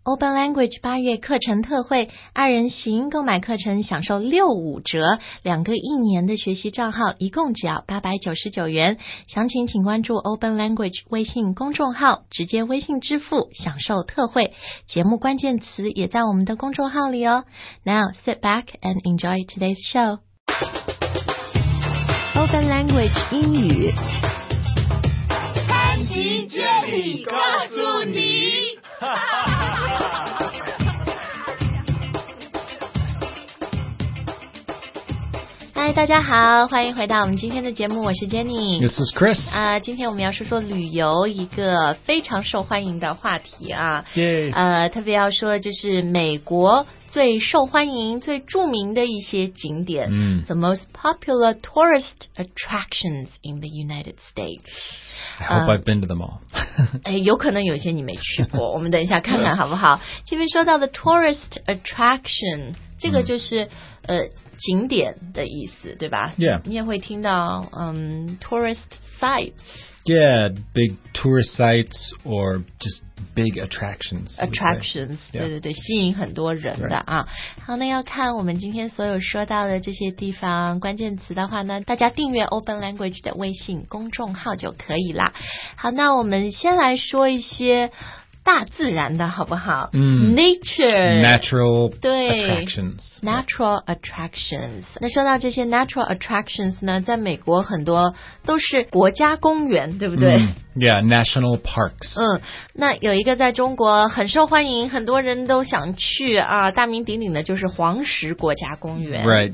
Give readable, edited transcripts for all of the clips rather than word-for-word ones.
Open Language 8月课程特惠，2人行购买课程享受65折，2个1年的学习账号一共只要899元。详情请关注 Open Language 微信公众号，直接微信支付享受特惠。节目关键词也在我们的公众号里哦。Now sit back and enjoy today's show. Open Language 英语。 潘吉接力告诉你。 嗨，大家好，欢迎回到我们今天的节目，我是 Jenny。This is Chris。 今天我们要说旅游，一个非常受欢迎的话题啊。特别要说的就是美国最受欢迎、最著名的一些景点。The most popular tourist attractions in the United States.I hope I've been to them all. 有可能有些你没去过，我们等一下看看好不好？前面说到的 tourist attraction， 这个就是景点的意思，对吧？ Yeah. 你也会听到tourist sites。Yeah, big tourist sites or just big attractions. Attractions, 对，吸引很多人的啊。好，那要看我们今天所有说到的这些地方关键词的话呢，大家订阅 Open Language 的微信公众号就可以啦。好，那我们先来说一些大自然的好不好？Natural attractions. Natural attractions. 那说到这些 natural attractions 呢，在美国很多都是国家公园，对不对 ？Yeah, national parks. 那有一个在中国很受欢迎，很多人都想去啊，大名鼎鼎的就是黄石国家公园。 Right,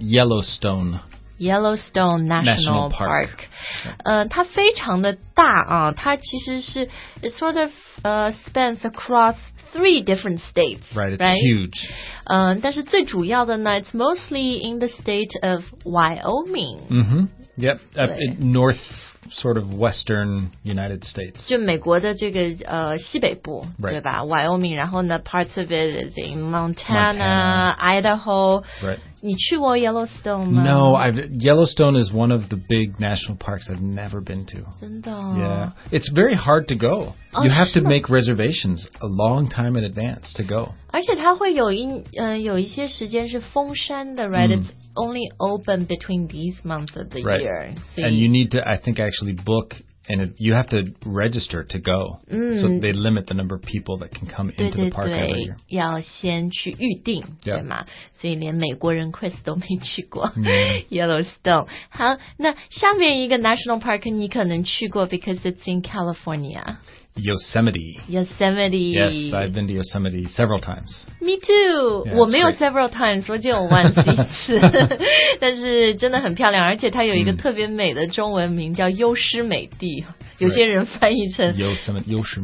Yellowstone National Park. 它非常的大啊，它其实是 it sort of spans across 3 different states. Right, it's huge. 但是最主要的呢 it's mostly in the state of Wyoming. Yep, north sort of western United States. 就美国的这个西北部，对吧？ Wyoming， 然后呢 parts of it is in Montana, Idaho. Right. 你去过 Yellowstone 吗？ No, Yellowstone is one of the big national parks I've never been to. 真的 Yeah. It's very hard to go. You have to make reservations a long time in advance to go. 而且它会有一些时间是封山的 right? It's only open between these months of the year. And you need to, I think, actually book, and you have to register to go. So they limit the number of people that can come into the park every year. 要先去预定，对吗？所以连美国人 Chris 都没去过Yellowstone。好，那下面一个 national park 你可能去过 because it's in California. Yosemite. Yes, I've been to Yosemite several times. Me too. 我没有 several times, 我只有 once 一次。但是真的很漂亮，而且它有一个特别美的中文名叫优诗美地。有些人翻译成 Yosemite.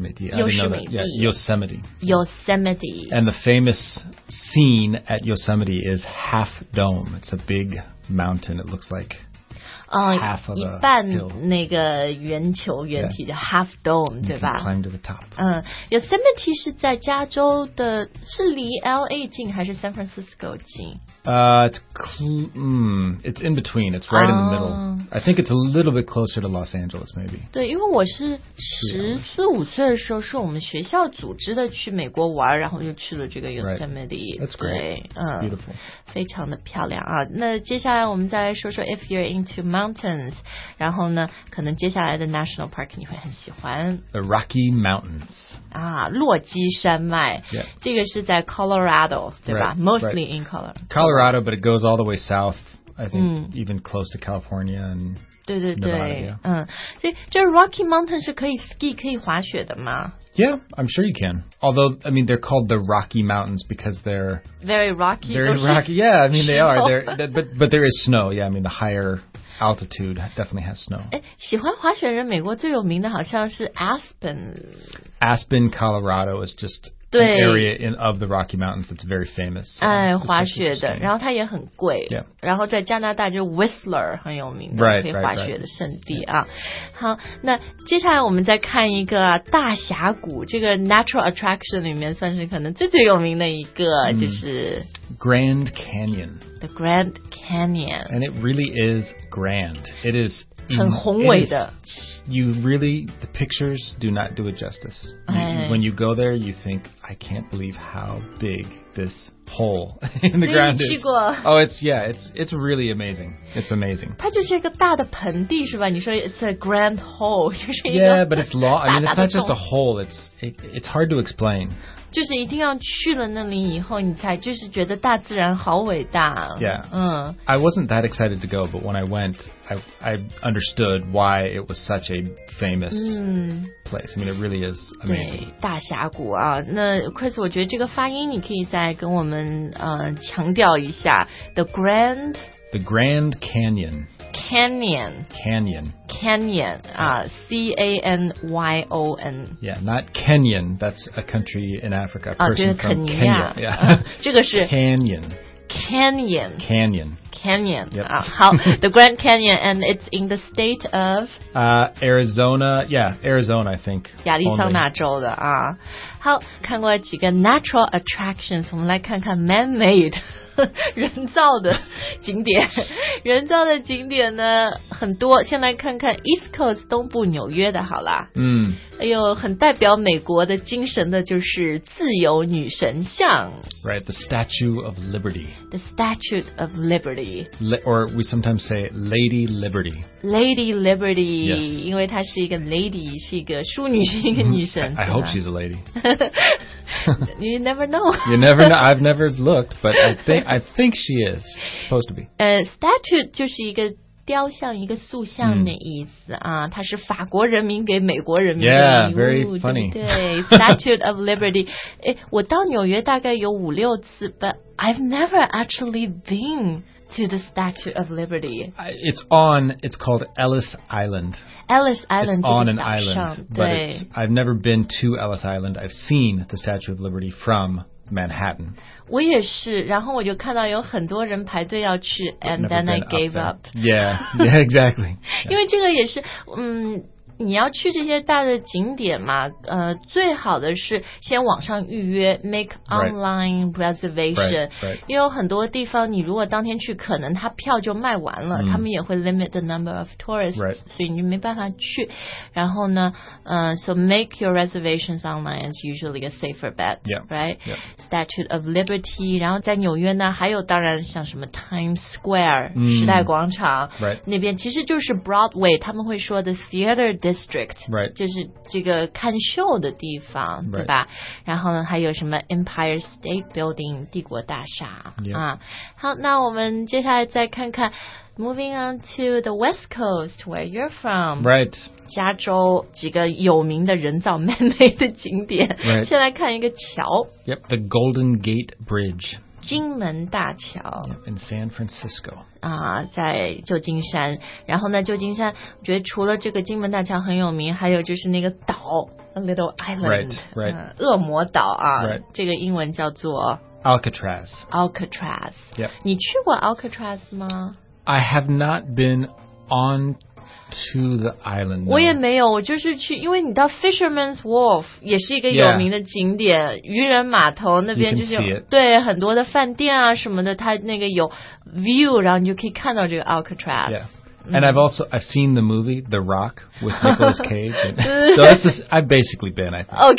Yosemite. And the famous scene at Yosemite is Half Dome. It's a big mountain. It looks like half of a hill. 一半那个圆球圆体叫 half dome， 对吧？ You can climb to the top. Yosemite 是在加州的，是离 LA 近还是 San Francisco 近 ？It's in between. It's right in the middle. I think it's a little bit closer to Los Angeles, maybe. 对，因为我是14-15岁的时候，是我们学校组织的去美国玩，然后就去了这个 Yosemite. That's great. It's beautiful. 非常的漂亮啊。那接下来我们再来说说 if you're into mountains， 然后呢，可能接下来的 national park 你会很喜欢 The Rocky Mountains. 落基山脉。 Yeah. 这个是在 Colorado， 对吧？ Mostly in Colorado, but it goes all the way south, I think, even close to California and 对 Nevada, 所以这 Rocky Mountain 是可以 ski 可以滑雪的吗？ Yeah, I'm sure you can. Although, I mean, they're called the Rocky Mountains because they're very rocky. Very rocky. Yeah, I mean, they are. But there is snow. Yeah, I mean, the higher altitude definitely has snow. 喜欢滑雪人，美国最有名的好像是 Aspen, Colorado is just an area of the Rocky Mountains that's very famous. 滑雪的，然后它也很贵。 Yeah. 然后在加拿大就 Whistler 很有名的，可以滑雪的圣地啊。好，那接下来我们再看一个大峡谷，这个 natural attraction 里面算是可能最有名的一个，就是 Grand Canyon. The Grand Canyon. And it really is grand. It is 很宏伟的。 You really, the pictures do not do it justice. When you go there, you think, I can't believe how big this hole in the ground is. Oh, it's really amazing. It's amazing. 它就是一个大的盆地是吧？你说 it's a grand hole 就是一个 Yeah, but it's long. I mean, it's not just a hole. It's hard to explain. 就是一定要去了那里以后，你才就是觉得大自然好伟大。 Yeah. I wasn't that excited to go, but when I went, I understood why it was such a famous place. I mean, it really is amazing. 对，大峡谷啊。那 Chris， 我觉得这个发音你可以再跟我们强调一下 The Grand Canyon. Canyon. Canyon. C-A-N-Y-O-N. Yeah, not Kenyan. That's a country in Africa. A person from Kenya. Yeah. 这个是 Canyon. Yep. 好 The Grand Canyon, and it's in the state of Arizona. Yeah, Arizona, I think. 亚利桑那州的啊。好，看过几个 natural attractions， 我们来看看 man-made 人造的景点。人造的景点呢很多，先来看看 East Coast 东部纽约的好啦。哎呦，很代表美国的精神的就是自由女神像。 Right, the Statue of Liberty. The Statue of Liberty. Or we sometimes say Lady Liberty. Lady Liberty. Yes. 因为她是一个 lady， 是一个淑女，是一个女神。 I hope she's a lady. You never know. You never know. I've never looked, but I think she is supposed to be. Statue 就是一个雕像，一个塑像的意思啊，它是法国人民给美国人民的礼物。 Yeah, very funny. 对 Statue of Liberty. 我到纽约大概有5-6次 but I've never actually been to the Statue of Liberty. It's called Ellis Island. Ellis Island. It's on an island, but I've never been to Ellis Island. I've seen the Statue of Liberty from Manhattan. 我也是，然后我就看到有很多人排队要去 and then I gave up. Yeah, exactly. 因为这个也是你要去这些大的景点嘛，最好的是先网上预约 make online reservation， 因为有很多地方你如果当天去，可能他票就卖完了，他们也会 limit the number of tourists， 所以你就没办法去。然后呢，so make your reservations online is usually a safer bet, right? Statue of Liberty， 然后在纽约呢，还有当然像什么 Times Square， 时代广场，那边其实就是 Broadway， 他们会说的 theater district， 就是这个看秀的地方，对吧？然后呢，还有什么 Empire State Building 帝国大厦啊。好，那我们接下来再看看 Moving on to the West Coast, where you're from. Right. 加州几个有名的人造 man-made 的景点。先来看一个桥。 Yep, the Golden Gate Bridge. 金门大桥 in San Francisco 在旧金山。然后呢，旧金山我觉得除了这个金门大桥很有名，还有就是那个岛 A Little Island， 恶魔岛这个英文叫做 Alcatraz. Yep. 你去过 Alcatraz 吗？ I have not been on to the island. 我也没有，我就是去，因为你到 Fisherman's Wharf 也是一个有名的景点，渔人码头那边就是有对很多的饭店啊什么的，它那个有 view， 然后你就可以看到这个 Alcatraz。And I've seen the movie The Rock with Nicolas Cage. So I've basically been, I think.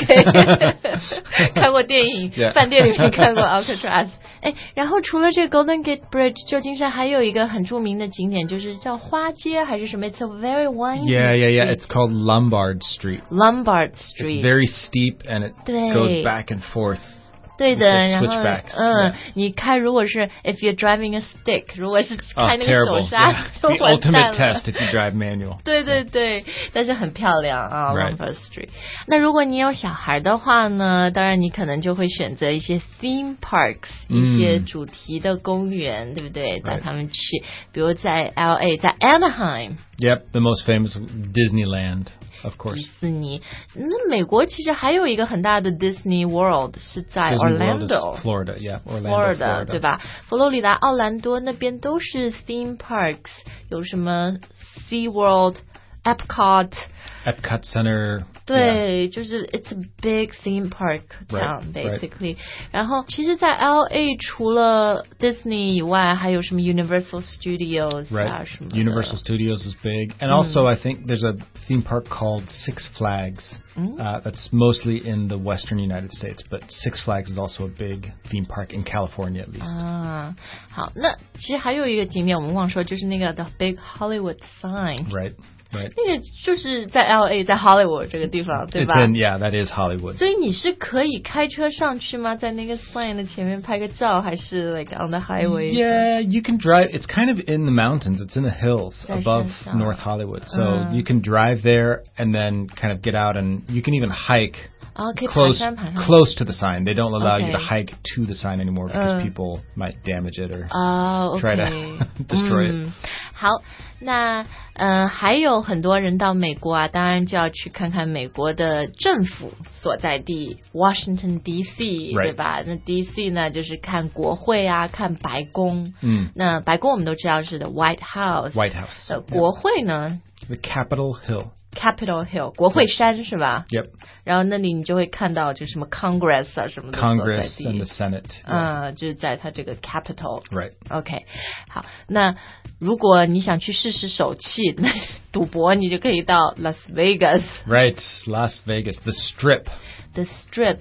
Okay. 看过电影，饭店里面看过 Alcatraz。然后除了这个 Golden Gate Bridge， 旧金山还有一个很著名的景点，就是叫花街还是什么 ？It's a very windy street. It's called Lombard Street. It's very steep and it goes back and forth. 对的，然后你开如果是 if you're driving a stick， 如果是开那个手刹就完蛋了。 The ultimate test if you drive manual. 对对对，但是很漂亮啊 Lombard Street。那如果你有小孩的话呢，当然你可能就会选择一些 theme parks， 一些主题的公园，对不对？带他们去，比如在 LA， 在 Anaheim。Yep, the most famous Disneyland.Of course. 迪士尼。那美国其实还有一个很大的 Disney World 是在 Orlando, Florida, Florida. 对吧？佛罗里达、奥兰多那边都是 theme parks， 有什么 Sea World, Epcot Center. 对，就是 it's a big theme park town, basically. 然后其实在 LA 除了 Disney 以外还有什么 Universal Studios 啊什么的。 Universal Studios is big. And also I think there's a theme park called Six Flags. That's mostly in the western United States, but Six Flags is also a big theme park in California at least. 啊，好，那其实还有一个景点我们忘说，就是那个 The Big Hollywood Sign. Right. 那个就是在 LA 在 Hollywood 这个地方对吧 Yeah, that is Hollywood. 所以你是可以开车上去吗？在那个 sign 的前面拍个照，还是 like on the highway? Yeah, you can drive. It's kind of in the mountains. It's in the hills above North Hollywood. So you can drive there and then kind of get out and you can even hike close to the sign. They don't allow you to hike to the sign anymore because people might damage it or try to destroy it. 好，那还有很多人到美国啊，当然就要去看看美国的政府所在地 Washington D.C. 对吧？那 D.C. 呢，就是看国会啊，看白宫。那白宫我们都知道是的 White House。国会呢 The Capitol Hill, 国会山是吧 Yep. 然后那里你就会看到就什么 Congress 啊什么的 Congress and the Senate. 就是在它这个 Capitol. Right. OK. 好，那如果你想去试试手气，那赌博你就可以到 Las Vegas. Right, Las Vegas, the Strip. The Strip.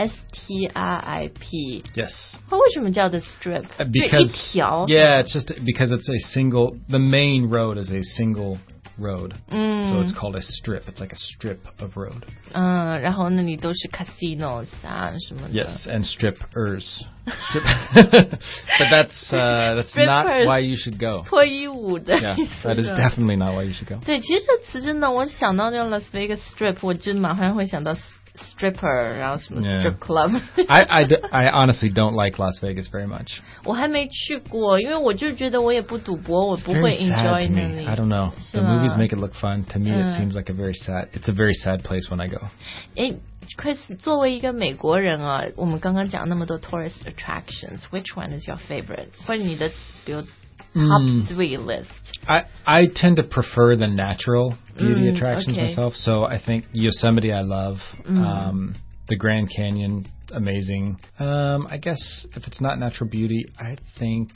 S-T-R-I-P. Yes. 它为什么叫 The Strip? Because, 一条 yeah, it's just because it's a single, the main road is a single road. So it's called a strip. It's like a strip of road. 然后那里都是 casinos 啊什么的 Yes, and strippers. But that's not why you should go. 脱衣舞的 Yeah, that is definitely not why you should go. 对，其实这词真的，我想到这个 Las Vegas Strip， 我真马上会想到 stripper， 然后什么 strip club。 I honestly don't like Las Vegas very much. 我还没去过，因为我就觉得我也不赌博，我不会 enjoy 那里。 I don't know. The movies make it look fun. To me, it seems like it's a very sad place when I go. Chris， 作为一个美国人啊，我们刚刚讲那么多 tourist attractions，which one is your favorite？ 或者你的比如 top 3 list? I tend to prefer the natural beauty attractions myself. So I think Yosemite I love. The Grand Canyon, amazing. I guess if it's not natural beauty, I think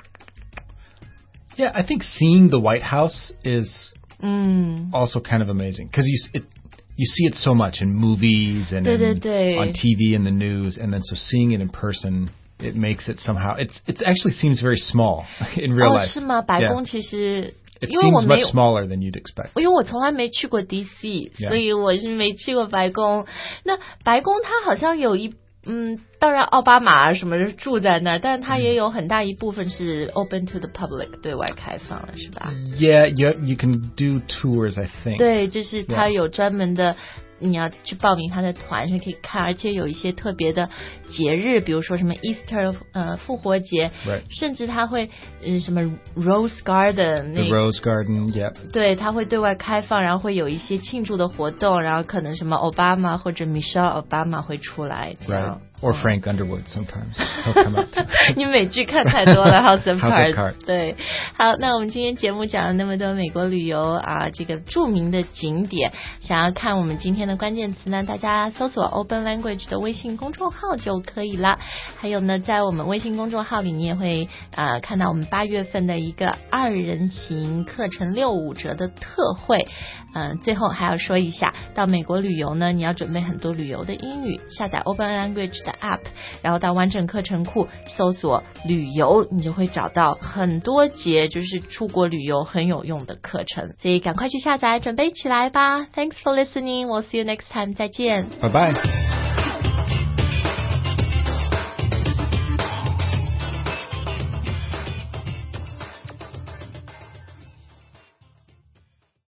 seeing the White House is also kind of amazing because you see it so much in movies and on TV and the news, and then so seeing it in person, it makes it somehow it actually seems very small in real life. 是吗？白宫其实 It seems much smaller than you'd expect. 因为我从来没去过 DC， 所以我是没去过白宫。那白宫它好像有当然奥巴马什么住在那儿，但它也有很大一部分是 open to the public 对外开放了，是吧 ？Yeah, you can do tours, I think. 对，就是它有专门的。你要去报名他的团是可以看，而且有一些特别的节日，比如说什么 Easter 复活节，甚至他会什么 Rose Garden The Rose Garden, yeah. 对，他会对外开放，然后会有一些庆祝的活动，然后可能什么 Obama 或者 Michelle Obama 会出来这样。 Or Frank Underwood sometimes. He'll come out too. 你美剧看太多了 House of Cards. 对，好，那我们今天节目讲了那么多美国旅游啊，这个著名的景点，想要看我们今天的关键词呢，大家搜索 Open Language 的微信公众号就可以了。还有呢，在我们微信公众号里，你也会看到我们8月份的一个2人行课程65折的特惠。最后还要说一下，到美国旅游呢，你要准备很多旅游的英语，下载 Open Language 的 App， 然后到完整课程库搜索旅游，你就会找到很多节就是出国旅游很有用的课程，所以赶快去下载准备起来吧。 Thanks for listening, we'll see you next time， 再见， 拜拜。